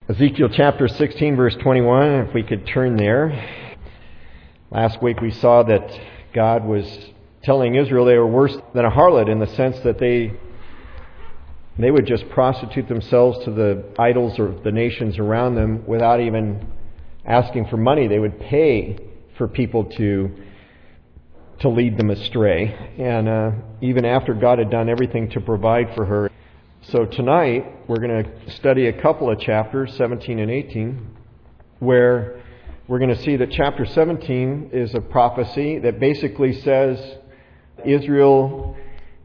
Ezekiel chapter 16, verse 21, if we could turn there. Last week we saw that God was telling Israel they were worse than a harlot in the sense that they would just prostitute themselves to the idols or the nations around them without even asking for money. They would pay for people to lead them astray. And even after God had done everything to provide for her. So tonight, we're going to study a couple of chapters, 17 and 18, where we're going to see that chapter 17 is a prophecy that basically says Israel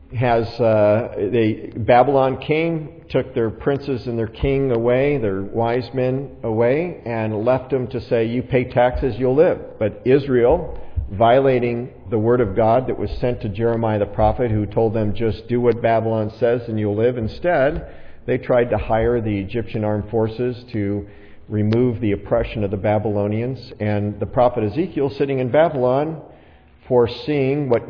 Babylon came, took their princes and their king away, their wise men away, and left them to say, you pay taxes, you'll live. But Israel, violating the word of God that was sent to Jeremiah the prophet, who told them just do what Babylon says and you'll live. Instead, they tried to hire the Egyptian armed forces to remove the oppression of the Babylonians. And the prophet Ezekiel, sitting in Babylon, foreseeing what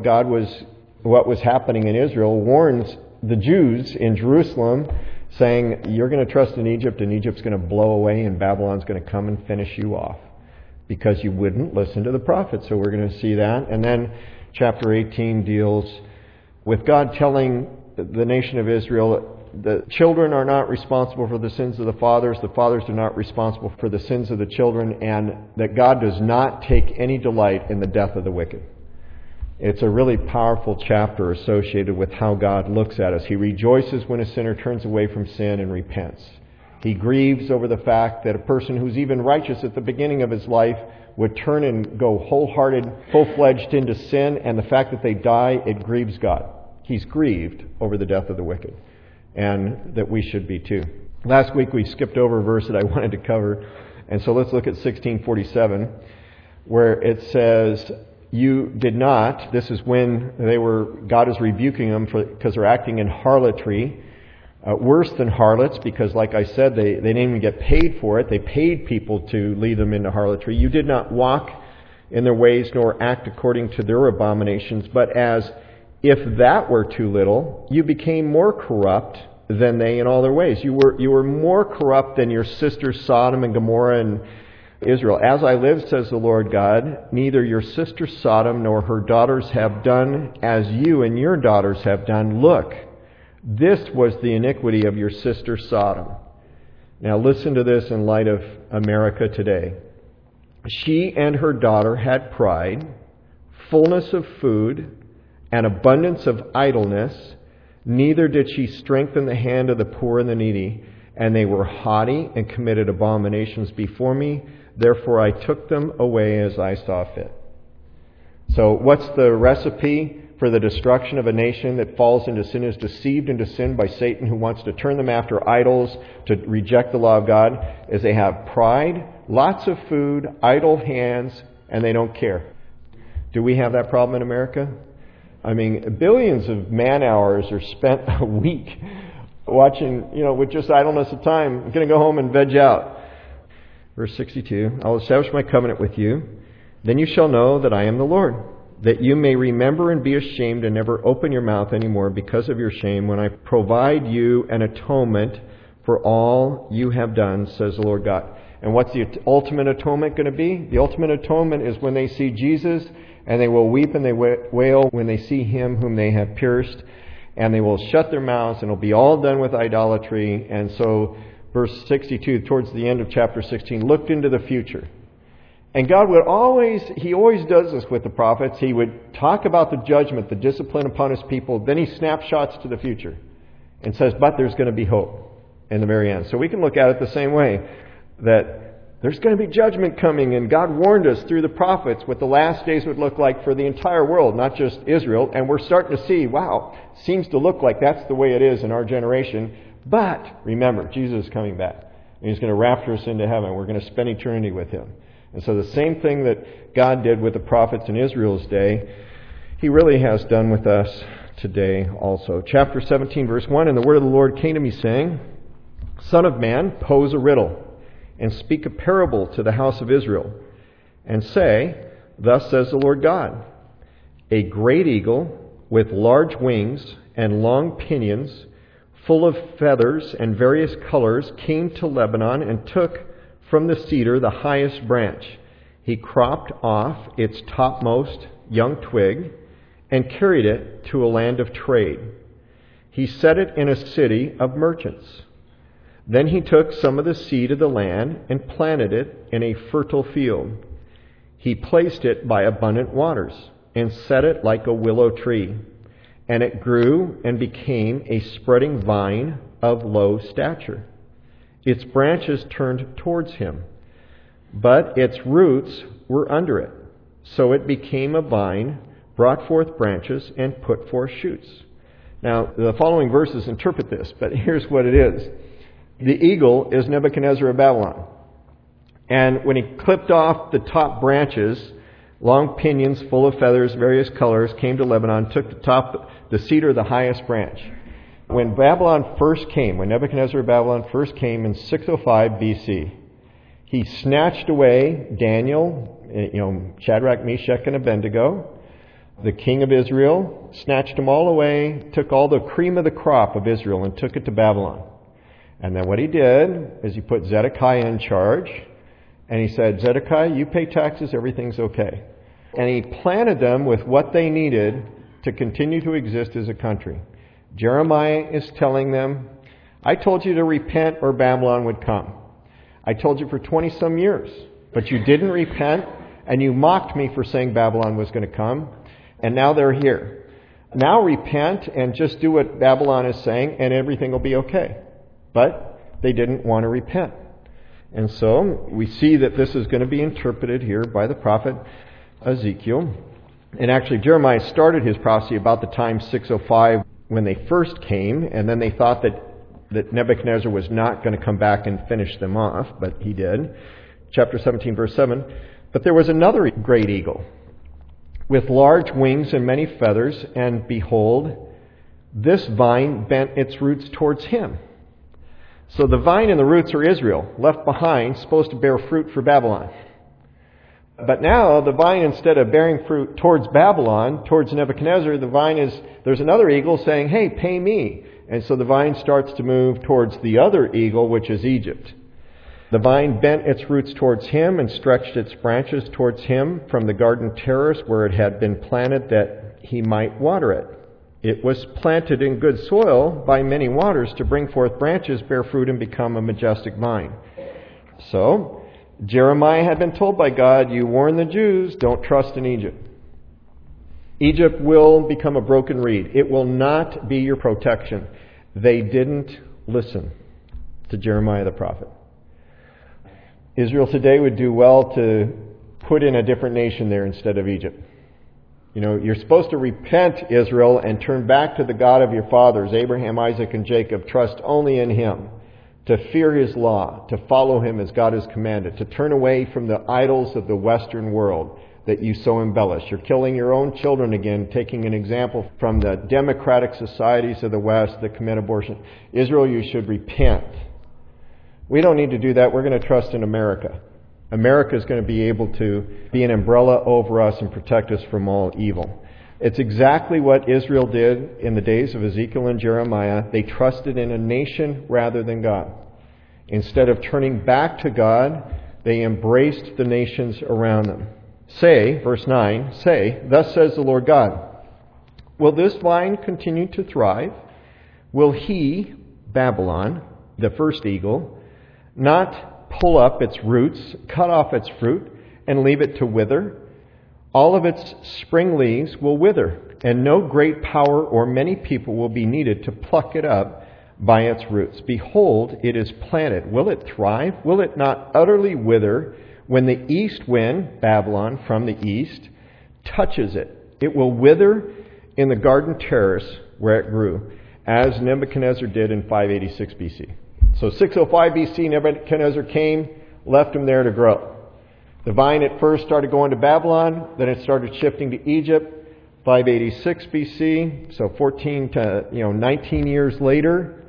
was happening in Israel, warns the Jews in Jerusalem, saying, you're going to trust in Egypt, and Egypt's going to blow away, and Babylon's going to come and finish you off, because you wouldn't listen to the prophet. So we're going to see that. And then chapter 18 deals with God telling the nation of Israel, the children are not responsible for the sins of the fathers are not responsible for the sins of the children, and that God does not take any delight in the death of the wicked. It's a really powerful chapter associated with how God looks at us. He rejoices when a sinner turns away from sin and repents. He grieves over the fact that a person who's even righteous at the beginning of his life would turn and go wholehearted, full-fledged into sin, and the fact that they die, it grieves God. He's grieved over the death of the wicked, and that we should be too. Last week we skipped over a verse that I wanted to cover, and so let's look at 16:47, where it says, you did not, this is when God is rebuking them because they're acting in harlotry, worse than harlots, because like I said, they didn't even get paid for it. They paid people to lead them into harlotry. You did not walk in their ways, nor act according to their abominations, but as if that were too little, you became more corrupt than they in all their ways. You were more corrupt than your sisters Sodom and Gomorrah and Israel. As I live, says the Lord God, neither your sister Sodom nor her daughters have done as you and your daughters have done. Look, this was the iniquity of your sister Sodom. Now listen to this in light of America today. She and her daughter had pride, fullness of food, and abundance of idleness. Neither did she strengthen the hand of the poor and the needy. And they were haughty and committed abominations before me. Therefore I took them away as I saw fit. So what's the recipe for the destruction of a nation that falls into sin, is deceived into sin by Satan, who wants to turn them after idols, to reject the law of God? Is they have pride, lots of food, idle hands, and they don't care. Do we have that problem in America? I mean, billions of man hours are spent a week watching, with just idleness of time. I'm going to go home and veg out. Verse 62, I'll establish my covenant with you. Then you shall know that I am the Lord, that you may remember and be ashamed and never open your mouth anymore because of your shame when I provide you an atonement for all you have done, says the Lord God. And what's the ultimate atonement going to be? The ultimate atonement is when they see Jesus, and they will weep and they wail when they see him whom they have pierced, and they will shut their mouths, and it'll be all done with idolatry. And so, verse 62, towards the end of chapter 16, looked into the future. And God he always does this with the prophets. He would talk about the judgment, the discipline upon his people. Then he snapshots to the future and says, but there's going to be hope in the very end. So we can look at it the same way, that there's going to be judgment coming, and God warned us through the prophets what the last days would look like for the entire world, not just Israel. And we're starting to see, wow, seems to look like that's the way it is in our generation. But remember, Jesus is coming back, and he's going to rapture us into heaven. We're going to spend eternity with him. And so the same thing that God did with the prophets in Israel's day, he really has done with us today also. Chapter 17, verse 1, and the word of the Lord came to me, saying, Son of man, pose a riddle, and speak a parable to the house of Israel, and say, Thus says the Lord God, a great eagle with large wings and long pinions full of feathers and various colors, came to Lebanon and took from the cedar the highest branch. He cropped off its topmost young twig and carried it to a land of trade. He set it in a city of merchants. Then he took some of the seed of the land and planted it in a fertile field. He placed it by abundant waters and set it like a willow tree. And it grew and became a spreading vine of low stature. Its branches turned towards him, but its roots were under it. So it became a vine, brought forth branches, and put forth shoots. Now, the following verses interpret this, but here's what it is. The eagle is Nebuchadnezzar of Babylon. And when he clipped off the top branches, long pinions full of feathers, various colors, came to Lebanon, took the cedar, the highest branch. When Nebuchadnezzar of Babylon first came in 605 BC, he snatched away Daniel, Shadrach, Meshach, and Abednego, the king of Israel, snatched them all away, took all the cream of the crop of Israel and took it to Babylon. And then what he did is he put Zedekiah in charge, and he said, Zedekiah, you pay taxes, everything's okay. And he planted them with what they needed to continue to exist as a country. Jeremiah is telling them, I told you to repent or Babylon would come. I told you for 20-some years, but you didn't repent, and you mocked me for saying Babylon was going to come, and now they're here. Now repent and just do what Babylon is saying, and everything will be okay. But they didn't want to repent. And so we see that this is going to be interpreted here by the prophet Ezekiel. And actually Jeremiah started his prophecy about the time 605 when they first came, and then they thought that Nebuchadnezzar was not going to come back and finish them off, but he did. Chapter 17, verse 7. But there was another great eagle with large wings and many feathers, and behold, this vine bent its roots towards him. So the vine and the roots are Israel, left behind, supposed to bear fruit for Babylon. But now the vine, instead of bearing fruit towards Babylon, towards Nebuchadnezzar, there's another eagle saying, hey, pay me. And so the vine starts to move towards the other eagle, which is Egypt. The vine bent its roots towards him and stretched its branches towards him from the garden terrace where it had been planted that he might water it. It was planted in good soil by many waters to bring forth branches, bear fruit, and become a majestic vine. So, Jeremiah had been told by God, you warn the Jews, don't trust in Egypt. Egypt will become a broken reed. It will not be your protection. They didn't listen to Jeremiah the prophet. Israel today would do well to put in a different nation there instead of Egypt. You're supposed to repent, Israel, and turn back to the God of your fathers, Abraham, Isaac, and Jacob. Trust only in Him, to fear His law, to follow Him as God has commanded, to turn away from the idols of the Western world that you so embellish. You're killing your own children again, taking an example from the democratic societies of the West that commit abortion. Israel, you should repent. We don't need to do that. We're going to trust in America. America is going to be able to be an umbrella over us and protect us from all evil. It's exactly what Israel did in the days of Ezekiel and Jeremiah. They trusted in a nation rather than God. Instead of turning back to God, they embraced the nations around them. Say, verse 9, say, thus says the Lord God, will this vine continue to thrive? Will he, Babylon, the first eagle, not pull up its roots, cut off its fruit, and leave it to wither? All of its spring leaves will wither, and no great power or many people will be needed to pluck it up by its roots. Behold, it is planted. Will it thrive? Will it not utterly wither when the east wind, Babylon, from the east, touches it? It will wither in the garden terrace where it grew, as Nebuchadnezzar did in 586 BC. So 605 BC, Nebuchadnezzar came, left him there to grow. The vine at first started going to Babylon, then it started shifting to Egypt. 586 BC, so 14 to 19 years later,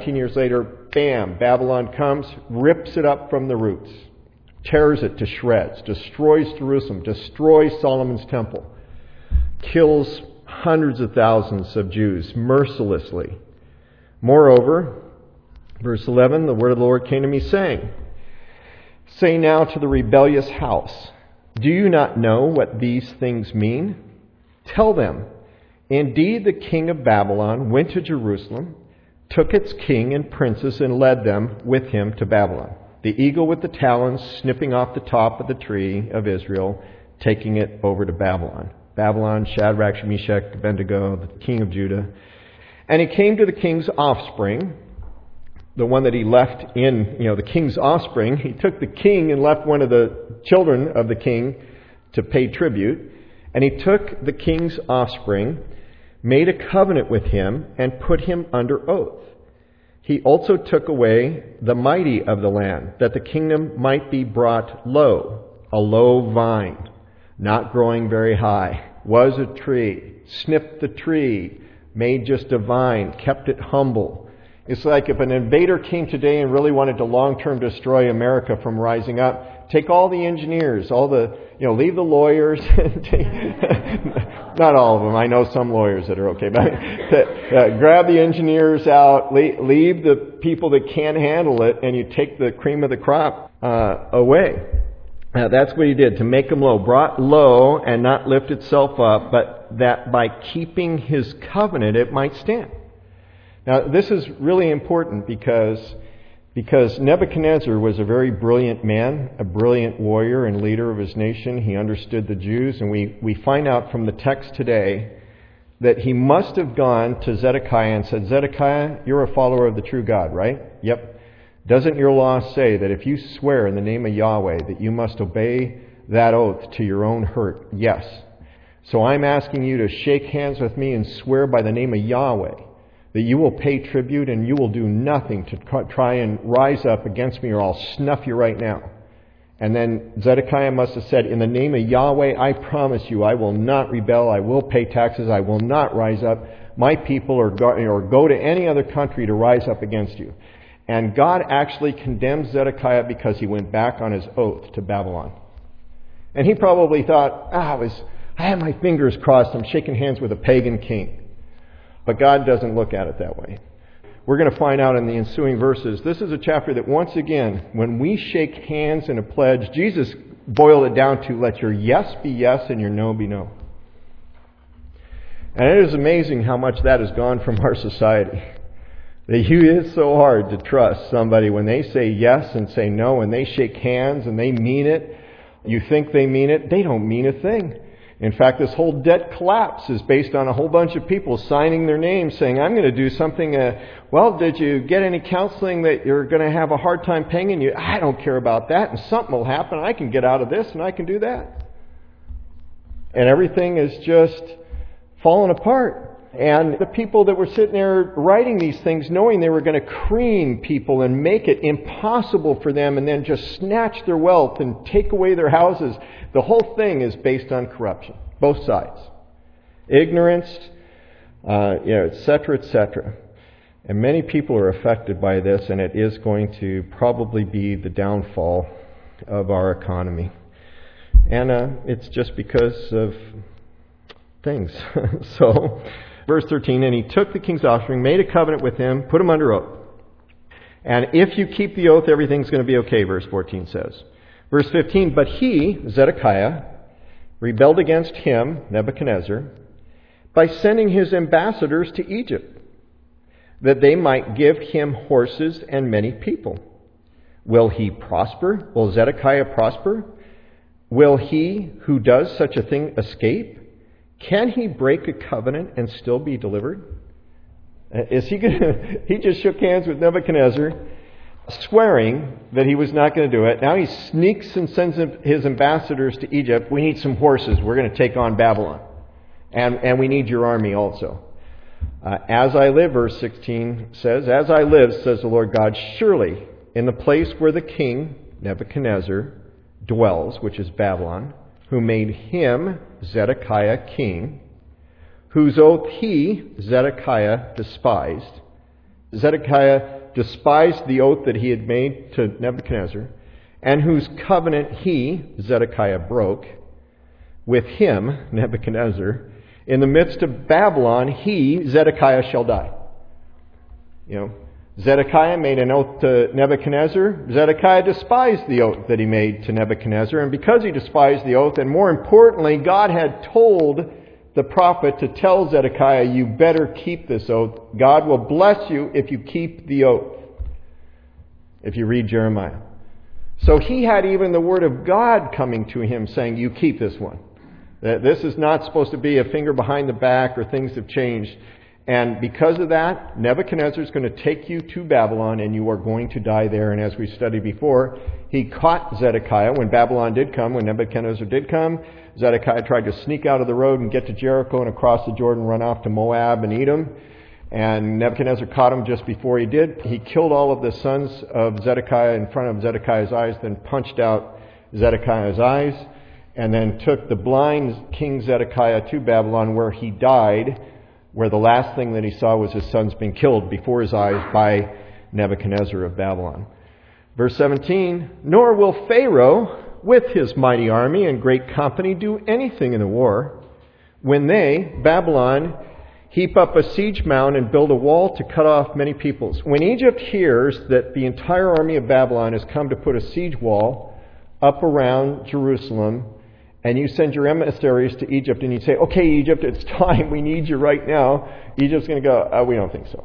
bam, Babylon comes, rips it up from the roots, tears it to shreds, destroys Jerusalem, destroys Solomon's temple, kills hundreds of thousands of Jews mercilessly. Moreover, verse 11, the word of the Lord came to me saying, say now to the rebellious house, do you not know what these things mean? Tell them, indeed the king of Babylon went to Jerusalem, took its king and princes, and led them with him to Babylon. The eagle with the talons snipping off the top of the tree of Israel, taking it over to Babylon. Babylon, Shadrach, Meshach, Abednego, the king of Judah. And he came to the king's offspring, the one that he left in, the king's offspring. He took the king and left one of the children of the king to pay tribute. And he took the king's offspring, made a covenant with him, and put him under oath. He also took away the mighty of the land, that the kingdom might be brought low, a low vine, not growing very high, was a tree, snipped the tree, made just a vine, kept it humble. It's like if an invader came today and really wanted to long-term destroy America from rising up, take all the engineers, leave the lawyers, not all of them, I know some lawyers that are okay, but grab the engineers out, leave the people that can't handle it, and you take the cream of the crop away. That's what he did, to make them low, brought low and not lift itself up, but that by keeping his covenant it might stand. Now, this is really important because Nebuchadnezzar was a very brilliant man, a brilliant warrior and leader of his nation. He understood the Jews, and we find out from the text today that he must have gone to Zedekiah and said, Zedekiah, you're a follower of the true God, right? Yep. Doesn't your law say that if you swear in the name of Yahweh that you must obey that oath to your own hurt? Yes. So I'm asking you to shake hands with me and swear by the name of Yahweh that you will pay tribute and you will do nothing to try and rise up against me, or I'll snuff you right now. And then Zedekiah must have said, in the name of Yahweh, I promise you, I will not rebel, I will pay taxes, I will not rise up my people or go to any other country to rise up against you. And God actually condemned Zedekiah because he went back on his oath to Babylon. And he probably thought, I had my fingers crossed, I'm shaking hands with a pagan king. But God doesn't look at it that way. We're going to find out in the ensuing verses. This is a chapter that once again, when we shake hands in a pledge, Jesus boiled it down to let your yes be yes and your no be no. And it is amazing how much that has gone from our society. It is so hard to trust somebody when they say yes and say no, and they shake hands and they mean it. You think they mean it. They don't mean a thing. In fact, this whole debt collapse is based on a whole bunch of people signing their names saying, I'm going to do something. Did you get any counseling that you're going to have a hard time paying? And I don't care about that. And something will happen. I can get out of this and I can do that. And everything is just falling apart. And the people that were sitting there writing these things, knowing they were going to cream people and make it impossible for them and then just snatch their wealth and take away their houses. The whole thing is based on corruption. Both sides. Ignorance, et cetera, et cetera. And many people are affected by this, and it is going to probably be the downfall of our economy. And it's just because of things. So, verse 13, and he took the king's offspring, made a covenant with him, put him under oath. And if you keep the oath, everything's going to be okay, verse 14 says. Verse 15, but he, Zedekiah, rebelled against him, Nebuchadnezzar, by sending his ambassadors to Egypt, that they might give him horses and many people. Will he prosper? Will Zedekiah prosper? Will he who does such a thing escape? Can he break a covenant and still be delivered? Is he going to? He just shook hands with Nebuchadnezzar, swearing that he was not going to do it. Now he sneaks and sends his ambassadors to Egypt. We need some horses. We're going to take on Babylon. And we need your army also. As I live, verse 16 says, as I live, says the Lord God, surely in the place where the king, Nebuchadnezzar, dwells, which is Babylon, who made him, Zedekiah, king, whose oath he, Zedekiah, despised. Zedekiah despised the oath that he had made to Nebuchadnezzar, and whose covenant he, Zedekiah, broke with him, Nebuchadnezzar. In the midst of Babylon, he, Zedekiah, shall die. Zedekiah made an oath to Nebuchadnezzar. Zedekiah despised the oath that he made to Nebuchadnezzar. And because he despised the oath, and more importantly, God had told the prophet to tell Zedekiah, you better keep this oath. God will bless you if you keep the oath. If you read Jeremiah. So he had even the word of God coming to him saying, you keep this one. This is not supposed to be a finger behind the back or things have changed. And because of that, Nebuchadnezzar is going to take you to Babylon and you are going to die there. And as we studied before, he caught Zedekiah when Babylon did come, when Nebuchadnezzar did come. Zedekiah tried to sneak out of the road and get to Jericho and across the Jordan, run off to Moab and Edom. And Nebuchadnezzar caught him just before he did. He killed all of the sons of Zedekiah in front of Zedekiah's eyes, then punched out Zedekiah's eyes, and then took the blind King Zedekiah to Babylon where he died, where the last thing that he saw was his sons being killed before his eyes by Nebuchadnezzar of Babylon. Verse 17, nor will Pharaoh with his mighty army and great company do anything in the war when they, Babylon, heap up a siege mound and build a wall to cut off many peoples. When Egypt hears that the entire army of Babylon has come to put a siege wall up around Jerusalem, and you send your emissaries to Egypt and you say, okay, Egypt, it's time, we need you right now, Egypt's going to go, we don't think so.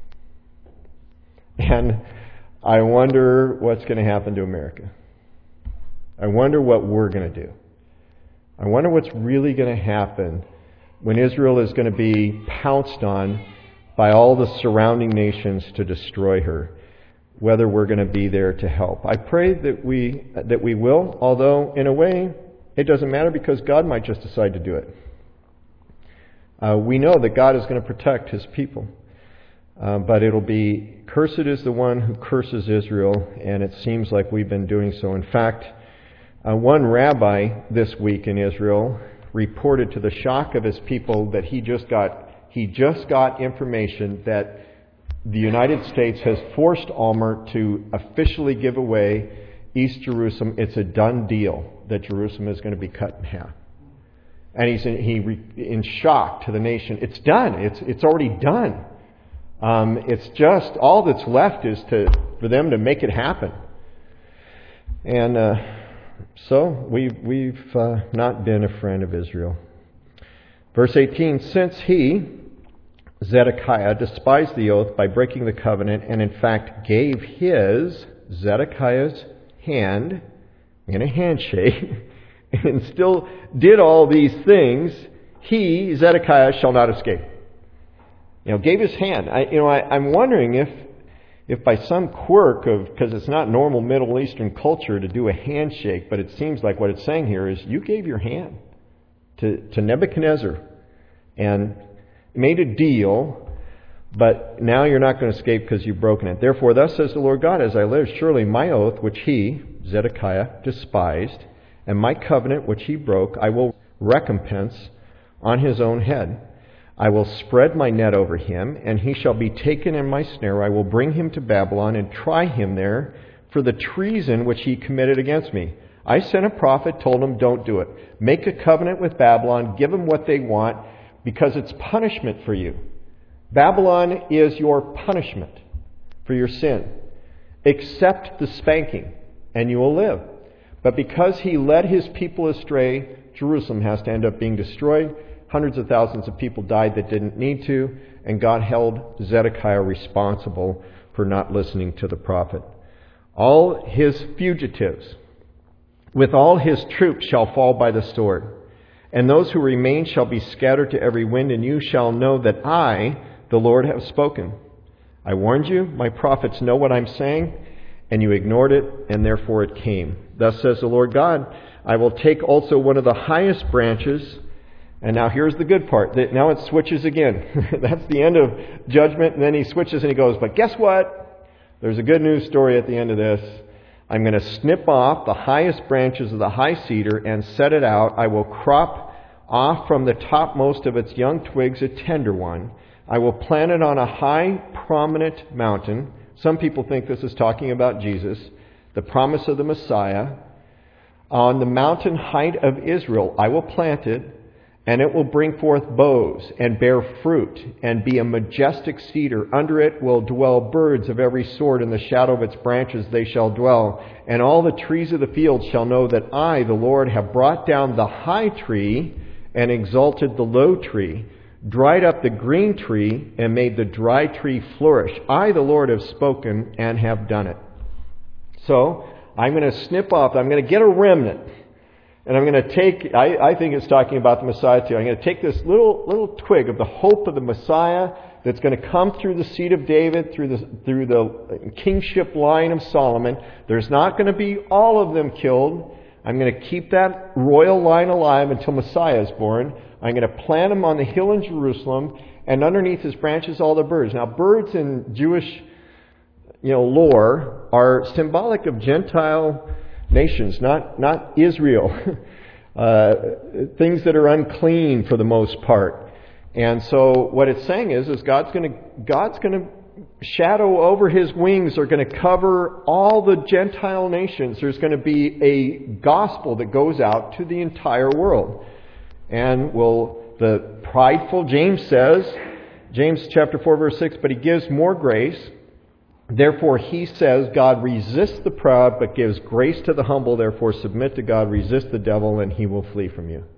And I wonder what's going to happen to America. I wonder what we're going to do. I wonder what's really going to happen when Israel is going to be pounced on by all the surrounding nations to destroy her, whether we're going to be there to help. I pray that we will, although in a way it doesn't matter because God might just decide to do it. We know that God is going to protect his people, but it'll be, cursed is the one who curses Israel, and it seems like we've been doing so. In fact, one rabbi this week in Israel reported to the shock of his people that he just got information that the United States has forced Ulmer to officially give away East Jerusalem. It's a done deal that Jerusalem is going to be cut in half. And he's in shock to the nation. It's done. It's already done. It's just all that's left is for them to make it happen. And so we've not been a friend of Israel. Verse 18, since he, Zedekiah, despised the oath by breaking the covenant and in fact gave Zedekiah's hand in a handshake and still did all these things, he, Zedekiah, shall not escape. Gave his hand. I'm wondering if by some quirk of, because it's not normal Middle Eastern culture to do a handshake, but it seems like what it's saying here is you gave your hand to Nebuchadnezzar and made a deal, but now you're not going to escape because you've broken it. Therefore, thus says the Lord God, as I live, surely my oath, which he, Zedekiah, despised, and my covenant, which he broke, I will recompense on his own head. I will spread my net over him, and he shall be taken in my snare. I will bring him to Babylon and try him there for the treason which he committed against me. I sent a prophet, told him, don't do it. Make a covenant with Babylon, give them what they want, because it's punishment for you. Babylon is your punishment for your sin. Accept the spanking, and you will live. But because he led his people astray, Jerusalem has to end up being destroyed. Hundreds of thousands of people died that didn't need to, and God held Zedekiah responsible for not listening to the prophet. All his fugitives, with all his troops, shall fall by the sword, and those who remain shall be scattered to every wind, and you shall know that I, the Lord, have spoken. I warned you, my prophets know what I'm saying, and you ignored it, and therefore it came. Thus says the Lord God, I will take also one of the highest branches. And now here's the good part. Now it switches again. That's the end of judgment. And then he switches and he goes, but guess what? There's a good news story at the end of this. I'm going to snip off the highest branches of the high cedar and set it out. I will crop off from the topmost of its young twigs a tender one. I will plant it on a high, prominent mountain. Some people think this is talking about Jesus, the promise of the Messiah. On the mountain height of Israel, I will plant it, And it will bring forth boughs and bear fruit and be a majestic cedar. Under it will dwell birds of every sort. In the shadow of its branches they shall dwell. And all the trees of the field shall know that I, the Lord, have brought down the high tree and exalted the low tree, dried up the green tree and made the dry tree flourish. I, the Lord, have spoken and have done it. So I'm going to snip off. I'm going to get a remnant. And I'm going to take, I think it's talking about the Messiah too. I'm going to take this little twig of the hope of the Messiah that's going to come through the seed of David, through the kingship line of Solomon. There's not going to be all of them killed. I'm going to keep that royal line alive until Messiah is born. I'm going to plant him on the hill in Jerusalem, and underneath his branches all the birds. Now, birds in Jewish, lore are symbolic of Gentile nations, not Israel. Things that are unclean for the most part. And so what it's saying is God's going to shadow over his wings are going to cover all the Gentile nations. There's going to be a gospel that goes out to the entire world. And the prideful, James says, James chapter 4 verse 6, but he gives more grace. Therefore, he says, God resists the proud, but gives grace to the humble. Therefore, submit to God, resist the devil, and he will flee from you.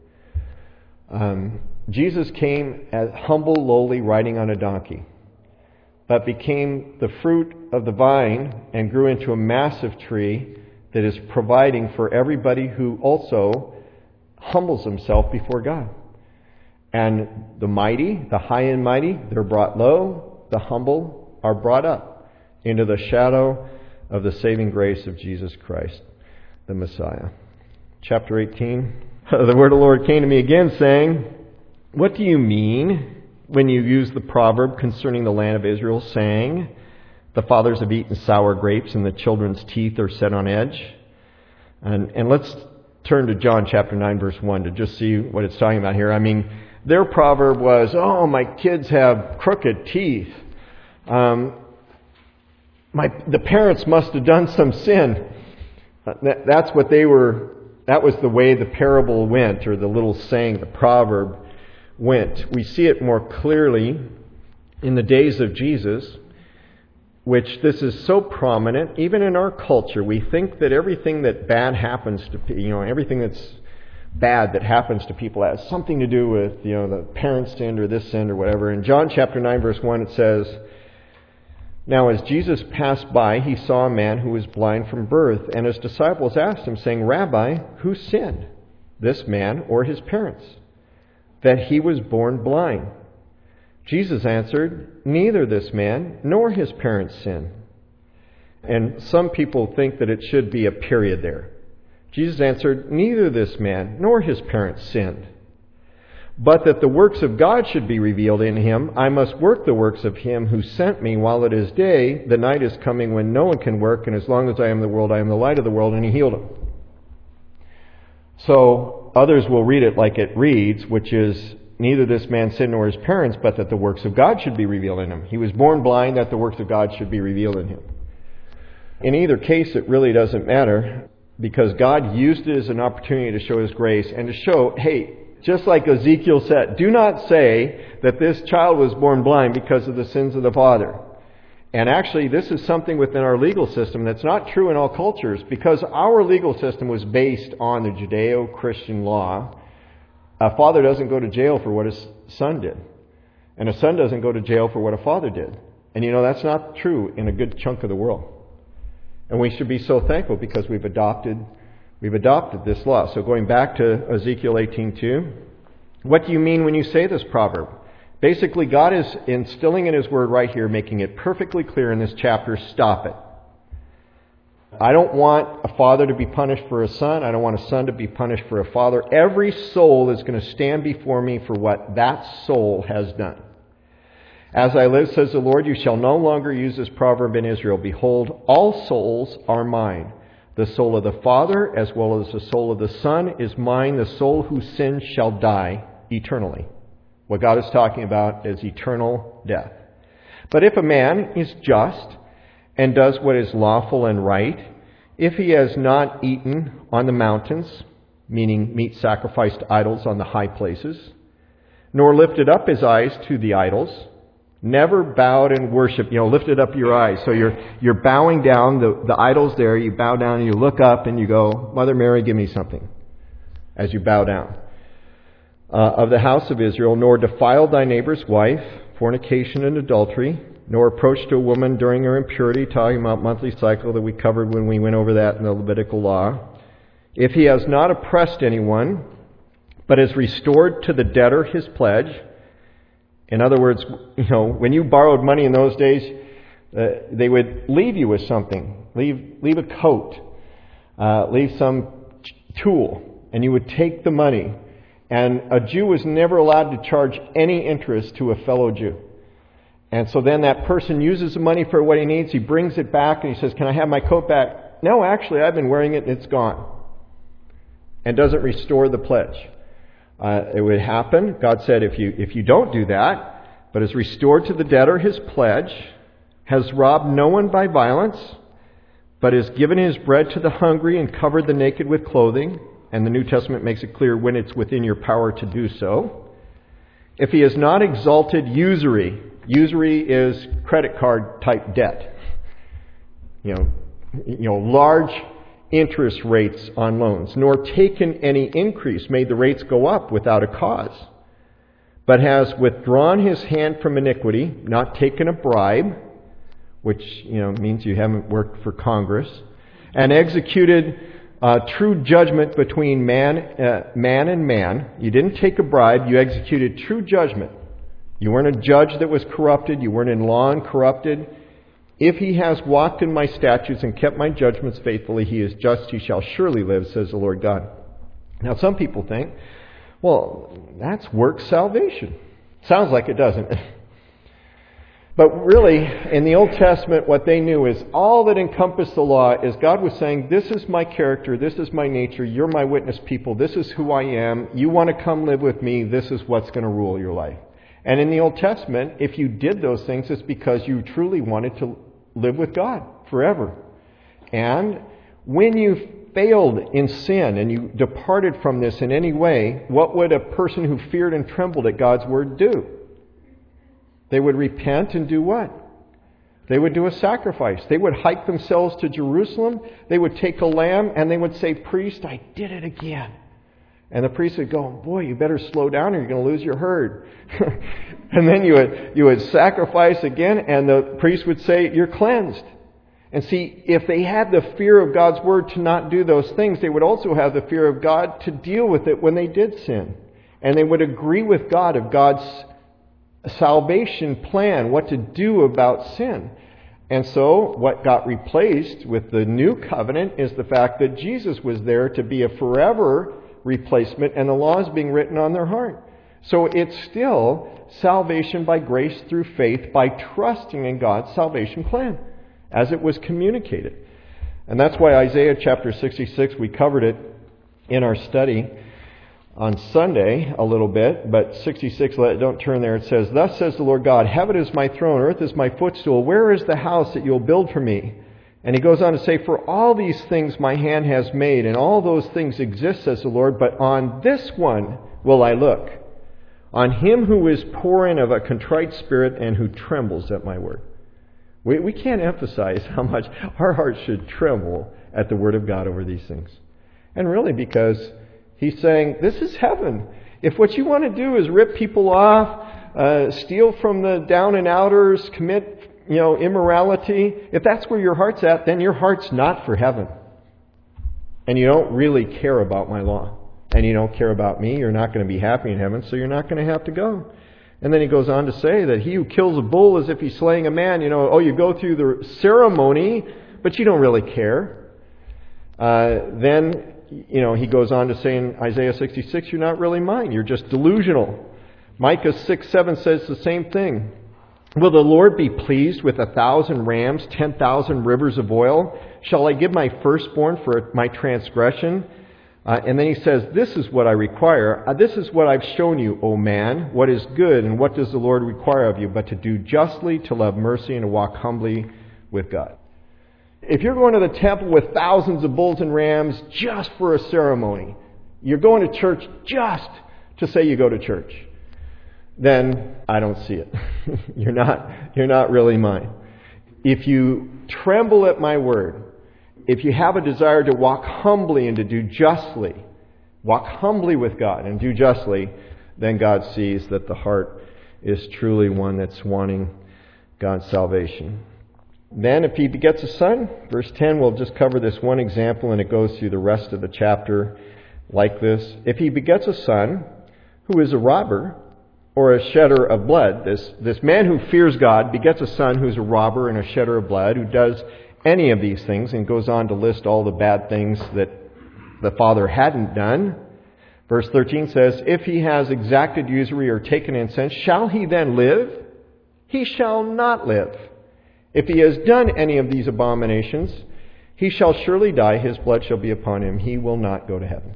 Jesus came as humble, lowly, riding on a donkey, but became the fruit of the vine and grew into a massive tree that is providing for everybody who also humbles himself before God. And the mighty, the high and mighty, they're brought low. The humble are brought up into the shadow of the saving grace of Jesus Christ, the Messiah. Chapter 18. The word of the Lord came to me again, saying, what do you mean when you use the proverb concerning the land of Israel, saying, the fathers have eaten sour grapes and the children's teeth are set on edge? And let's turn to John chapter 9, verse 1 to just see what it's talking about here. I mean, their proverb was, oh, my kids have crooked teeth. The parents must have done some sin. That's what they were. That was the way the parable went, or the little saying, the proverb went. We see it more clearly in the days of Jesus, which this is so prominent, even in our culture. We think that everything that bad happens to, everything that's bad that happens to people has something to do with, the parents' sin or this sin or whatever. In John chapter 9, verse 1, it says, now as Jesus passed by, he saw a man who was blind from birth, and his disciples asked him, saying, Rabbi, who sinned, this man or his parents, that he was born blind? Jesus answered, neither this man nor his parents sinned. And some people think that it should be a period there. Jesus answered, neither this man nor his parents sinned, but that the works of God should be revealed in him. I must work the works of him who sent me while it is day. The night is coming when no one can work, and as long as I am the world, I am the light of the world. And he healed him. So others will read it like it reads, which is, neither this man sinned nor his parents, but that the works of God should be revealed in him. He was born blind, that the works of God should be revealed in him. In either case, it really doesn't matter, because God used it as an opportunity to show his grace and to show, hey, just like Ezekiel said, do not say that this child was born blind because of the sins of the father. And actually, this is something within our legal system that's not true in all cultures, because our legal system was based on the Judeo-Christian law. A father doesn't go to jail for what his son did. And a son doesn't go to jail for what a father did. And that's not true in a good chunk of the world. And we should be so thankful because we've adopted this law. So going back to Ezekiel 18:2, what do you mean when you say this proverb? Basically, God is instilling in his word right here, making it perfectly clear in this chapter, stop it. I don't want a father to be punished for a son. I don't want a son to be punished for a father. Every soul is going to stand before me for what that soul has done. As I live, says the Lord, you shall no longer use this proverb in Israel. Behold, all souls are mine. The soul of the Father, as well as the soul of the Son, is mine. The soul who sins shall die eternally. What God is talking about is eternal death. But if a man is just and does what is lawful and right, if he has not eaten on the mountains, meaning meat sacrificed to idols on the high places, nor lifted up his eyes to the idols. Never bowed and worshiped, lifted up your eyes. So you're bowing down, the idol's there, you bow down and you look up and you go, Mother Mary, give me something, as you bow down. Of the house of Israel, nor defiled thy neighbor's wife, fornication and adultery, nor approached a woman during her impurity, talking about monthly cycle that we covered when we went over that in the Levitical law. If he has not oppressed anyone, but has restored to the debtor his pledge. In other words, when you borrowed money in those days, they would leave you with something. Leave a coat, leave some tool, and you would take the money. And a Jew was never allowed to charge any interest to a fellow Jew. And so then that person uses the money for what he needs. He brings it back and he says, can I have my coat back? No, actually, I've been wearing it and it's gone. And doesn't restore the pledge. It would happen. God said, if you don't do that, but has restored to the debtor his pledge, has robbed no one by violence, but has given his bread to the hungry and covered the naked with clothing, and the New Testament makes it clear when it's within your power to do so. If he has not exalted usury is credit card type debt. Large interest rates on loans, nor taken any increase, made the rates go up without a cause, but has withdrawn his hand from iniquity, not taken a bribe, which means you haven't worked for Congress, and executed true judgment between man and man. You didn't take a bribe, you executed true judgment. You weren't a judge that was corrupted, you weren't in law and corrupted. If he has walked in my statutes and kept my judgments faithfully, he is just, he shall surely live, says the Lord God. Now some people think, well, that's work salvation. Sounds like it, doesn't it? But really, in the Old Testament, what they knew is all that encompassed the law is God was saying, this is my character, this is my nature, you're my witness people, this is who I am, you want to come live with me, this is what's going to rule your life. And in the Old Testament, if you did those things, it's because you truly wanted to live with God forever. And when you failed in sin and you departed from this in any way, what would a person who feared and trembled at God's word do? They would repent and do what? They would do a sacrifice. They would hike themselves to Jerusalem. They would take a lamb and they would say, priest, I did it again. And the priest would go, boy, you better slow down or you're going to lose your herd. And then you would sacrifice again and the priest would say, you're cleansed. And see, if they had the fear of God's word to not do those things, they would also have the fear of God to deal with it when they did sin. And they would agree with God of God's salvation plan, what to do about sin. And so what got replaced with the new covenant is the fact that Jesus was there to be a forever replacement and the law is being written on their heart. So it's still salvation by grace through faith by trusting in God's salvation plan as it was communicated. And that's why Isaiah chapter 66, we covered it in our study on Sunday a little bit, but 66, don't turn there. It says, thus says the Lord God, heaven is my throne, earth is my footstool. Where is the house that you'll build for me? And he goes on to say, for all these things my hand has made, and all those things exist, says the Lord, but on this one will I look, on him who is poor and of a contrite spirit and who trembles at my word. We can't emphasize how much our hearts should tremble at the word of God over these things. And really because he's saying, this is heaven. If what you want to do is rip people off, steal from the down and outers, commit immorality, if that's where your heart's at, then your heart's not for heaven. And you don't really care about my law. And you don't care about me, you're not going to be happy in heaven, so you're not going to have to go. And then he goes on to say that he who kills a bull as if he's slaying a man, you go through the ceremony, but you don't really care. Then he goes on to say in Isaiah 66, you're not really mine, you're just delusional. Micah 6:7 says the same thing. Will the Lord be pleased with 1,000 rams, 10,000 rivers of oil? Shall I give my firstborn for my transgression? And then he says, this is what I require. This is what I've shown you, O man, what is good, and what does the Lord require of you, but to do justly, to love mercy, and to walk humbly with God. If you're going to the temple with thousands of bulls and rams just for a ceremony, you're going to church just to say you go to church. then I don't see it. You're not really mine. If you tremble at my word, if you have a desire to walk humbly and to do justly, walk humbly with God and do justly, then God sees that the heart is truly one that's wanting God's salvation. Then if he begets a son, verse 10, we'll just cover this one example and it goes through the rest of the chapter like this. If he begets a son who is a robber or a shedder of blood, this man who fears God begets a son who's a robber and a shedder of blood, who does any of these things, and goes on to list all the bad things that the father hadn't done. Verse 13 says, if he has exacted usury or taken incense, shall he then live? He shall not live. If he has done any of these abominations, he shall surely die. His blood shall be upon him. He will not go to heaven.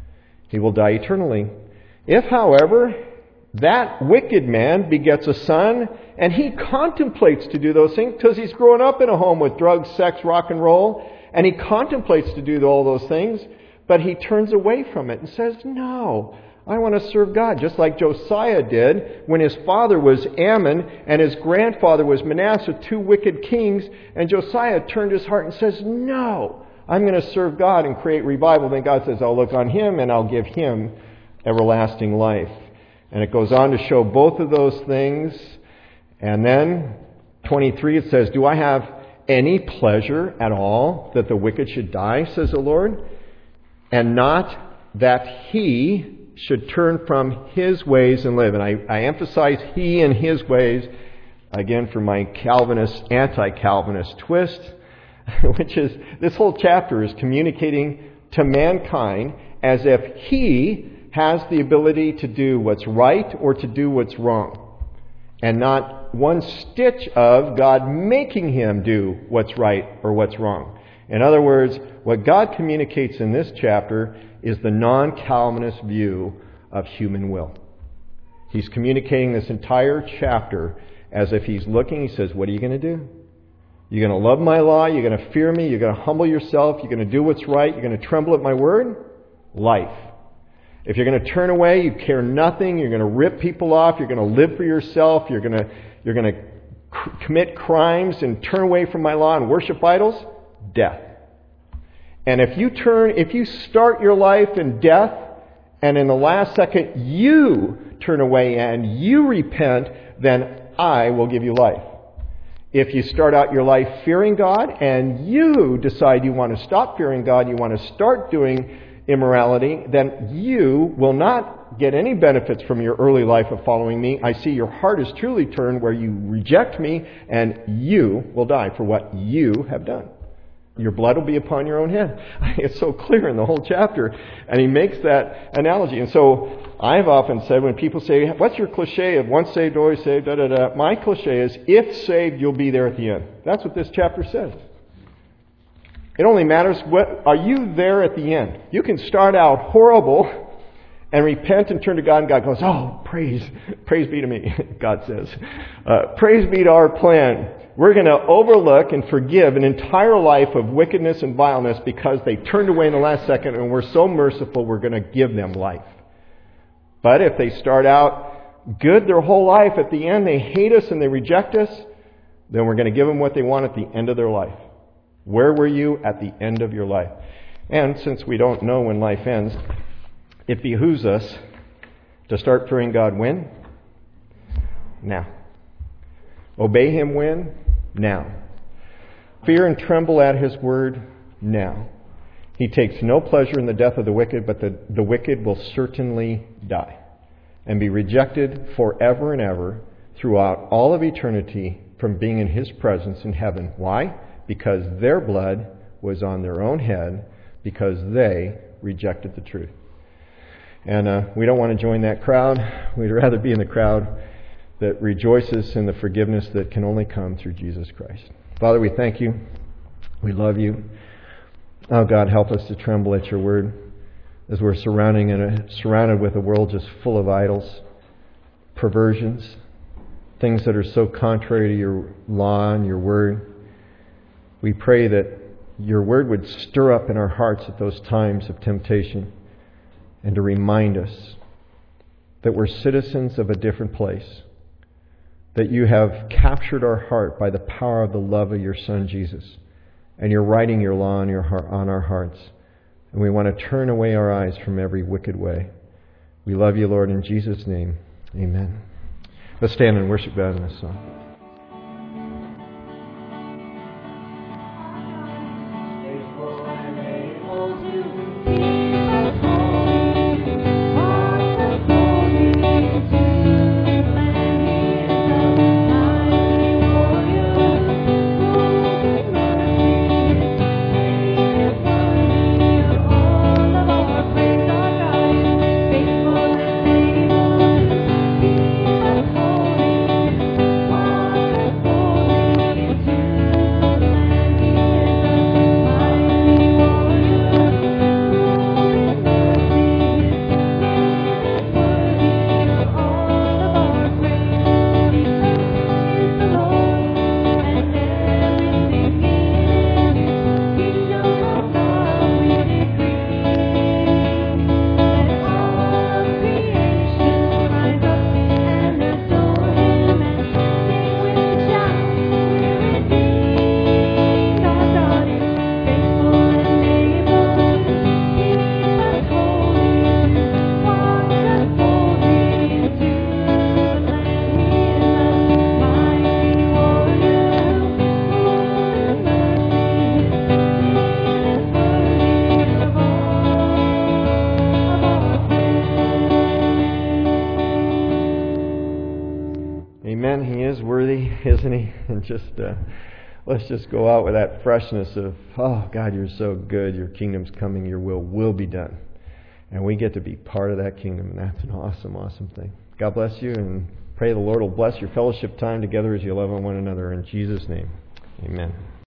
He will die eternally. If, however, that wicked man begets a son, and he contemplates to do those things because he's growing up in a home with drugs, sex, rock and roll, and he contemplates to do all those things, but he turns away from it and says, no, I want to serve God, just like Josiah did when his father was Ammon and his grandfather was Manasseh, two wicked kings, and Josiah turned his heart and says, no, I'm going to serve God and create revival. Then God says, I'll look on him and I'll give him everlasting life. And it goes on to show both of those things. And then, 23, it says, do I have any pleasure at all that the wicked should die, says the Lord, and not that he should turn from his ways and live. And I emphasize he and his ways, again, for my Calvinist, anti-Calvinist twist, which is, this whole chapter is communicating to mankind as if he has the ability to do what's right or to do what's wrong, and not one stitch of God making him do what's right or what's wrong. In other words, what God communicates in this chapter is the non-Calvinist view of human will. He's communicating this entire chapter as if he's looking, he says, what are you going to do? You're going to love my law, you're going to fear me, you're going to humble yourself, you're going to do what's right, you're going to tremble at my word? Life. If you're going to turn away, you care nothing, you're going to rip people off, you're going to live for yourself, you're going to commit crimes and turn away from my law and worship idols, death. And if you start your life in death, and in the last second you turn away and you repent, then I will give you life. If you start out your life fearing God and you decide you want to stop fearing God, you want to start doing immorality, then you will not get any benefits from your early life of following me. I see your heart is truly turned where you reject me, and you will die for what you have done. Your blood will be upon your own head. It's so clear in the whole chapter. And he makes that analogy. And so I've often said when people say, what's your cliche of once saved, always saved, da-da-da. My cliche is, if saved, you'll be there at the end. That's what this chapter says. It only matters are you there at the end. You can start out horrible and repent and turn to God, and God goes, oh, praise be to me, God says. Praise be to our plan. We're going to overlook and forgive an entire life of wickedness and vileness because they turned away in the last second, and we're so merciful we're going to give them life. But if they start out good their whole life, at the end they hate us and they reject us, then we're going to give them what they want at the end of their life. Where were you at the end of your life? And since we don't know when life ends, it behooves us to start fearing God when? Now. Obey Him when? Now. Fear and tremble at His word now. He takes no pleasure in the death of the wicked, but the wicked will certainly die and be rejected forever and ever throughout all of eternity from being in His presence in heaven. Why? Because their blood was on their own head because they rejected the truth. And we don't want to join that crowd. We'd rather be in the crowd that rejoices in the forgiveness that can only come through Jesus Christ. Father, we thank you. We love you. Oh God, help us to tremble at your word as we're surrounded with a world just full of idols, perversions, things that are so contrary to your law and your word. We pray that your word would stir up in our hearts at those times of temptation and to remind us that we're citizens of a different place, that you have captured our heart by the power of the love of your Son, Jesus, and you're writing your law on our hearts. And we want to turn away our eyes from every wicked way. We love you, Lord, in Jesus' name. Amen. Let's stand and worship God in this song. Amen. He is worthy, isn't he? And let's just go out with that freshness of, oh, God, you're so good. Your kingdom's coming. Your will be done. And we get to be part of that kingdom. And that's an awesome, awesome thing. God bless you, and pray the Lord will bless your fellowship time together as you love on one another. In Jesus' name, amen.